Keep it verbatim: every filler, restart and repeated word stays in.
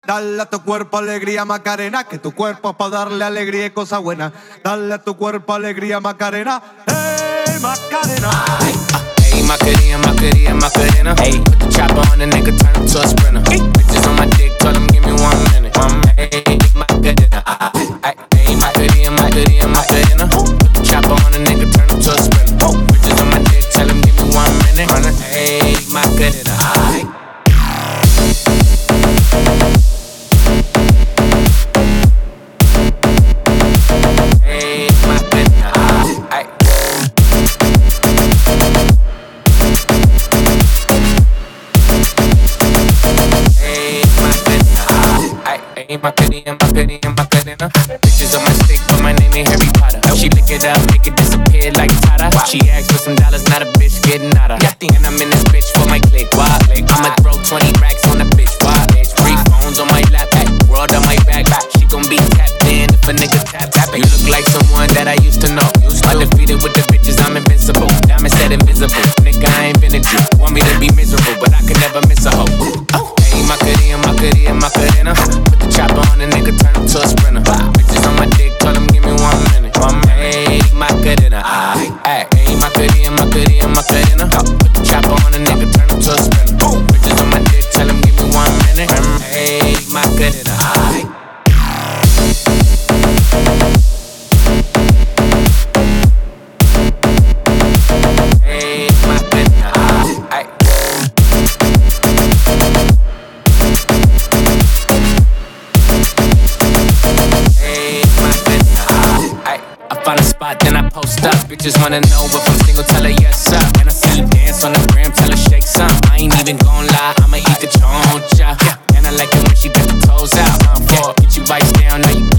Dale a tu cuerpo alegría, Macarena, que tu cuerpo es para darle alegría y cosas buenas. Dale a tu cuerpo alegría, Macarena. Hey, Macarena. Hey, uh, hey, Macarena, Macarena, Macarena. Hey, put the chopper on the nigga, turn him to a sprinter. Hey, bitches on my dick, tell him give me one minute. One minute. Hey, Macarena. Hey, hey, Macarena, Macarena, Macarena. Put the chopper on the nigga, turn him to a sprinter. Oh, bitches on my dick, tell him give me one minute. Hey, Macarena. Hey. Macarena, Macarena, Macarena. Bitches on my stick, but my name ain't Harry Potter. She lick it up, make it disappear like Tata. She asked for some dollars, not a bitch getting nada. And I'm in this bitch for my click. I'ma throw twenty racks on the bitch. Three phones on my lap, world on my back. She gon' be tapped in if a nigga tap tap. You look like someone that I used to know. Undefeated with the bitches, I'm invincible. Diamond said invisible. Nigga, I ain't been a G. Want me to be miserable, but I can never miss a hoe. Oh. Hey, Macarena, Macarena, Macarena. Put the chopper on the nigga, turn him to a sprinter. Bitches on my dick, tell him give me one minute. One minute. Hey, Macarena. Hey, hey, Macarena, Macarena, Macarena. Put the chopper on the nigga, turn him to a sprinter. Bitches on my dick, tell him give me one minute. Hey, Macarena. Find a spot, then I post up. Bitches wanna know if I'm single, tell her yes, sir. And I see you dance on the gram, tell her shake some. I ain't even gon' lie, I'ma eat the choncha. And I like it when she got the toes out. Yeah, get you vice down, now you